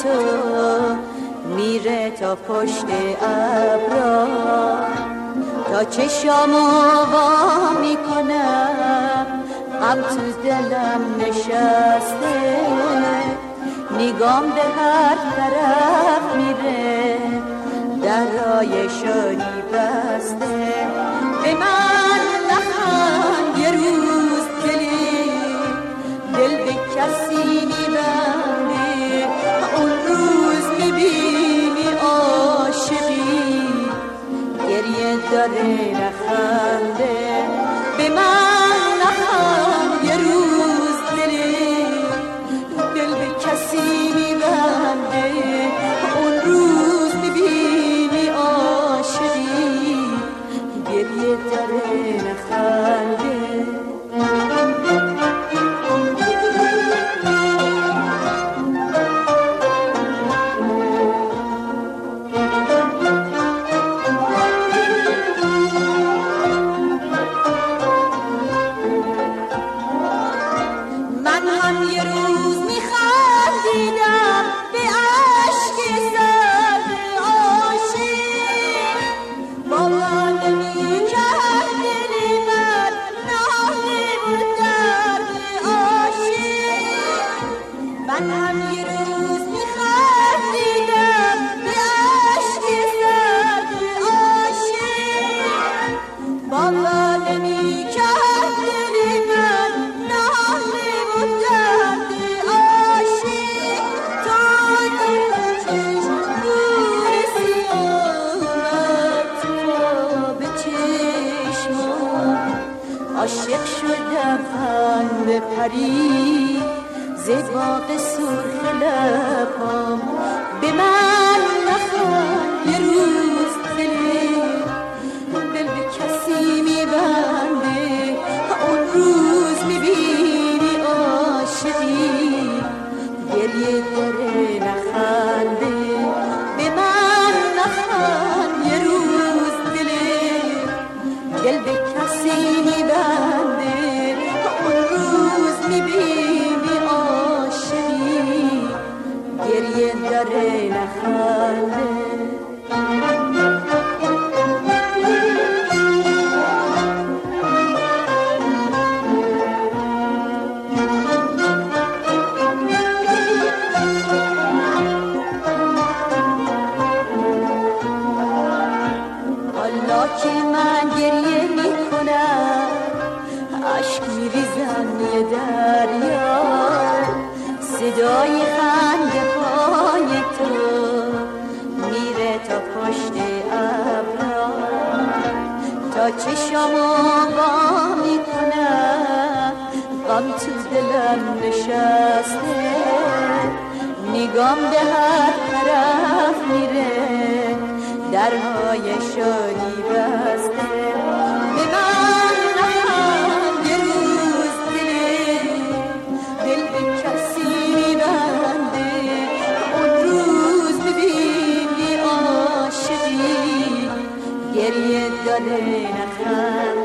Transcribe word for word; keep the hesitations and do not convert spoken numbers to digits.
تو میره تا پشت ابرا، تا چشامو وا میکنم غم تو دلم نشسته، نگام به هر طرف میره درای شادی بسته. به من نخند یه روز دلی دل به کسی میبنده، اون روز میبینی عاشقی گریه داره نخنده. به من نخند یه روز دلی دل به کسی میبنده، اون روز میبینی عاشقی گریه داره نخنده. عاشق شدم خنده پری ز باغ سرخ لبام. به من نخند یه روز دلی دل به کسی میبنده، اون روز میبینی عاشقی گریه داره نخنده. به من نخند یه روز دلی دل به کسی میبنده، اون روز میبینی عاشقی گریه داره نخنده. حالا که من گریه میکنم عشق میریزم یه دریا، صدای خنده های تو میره تا پشت ابرا، تا چشامو وا میکنم غم تو دلم نشسته، نگام به هر طرف میره درهای شادی بسته. به من نخند یه روز دلی دل به کسی میبنده، اون روز ببینی عاشقی گریه داره نخند.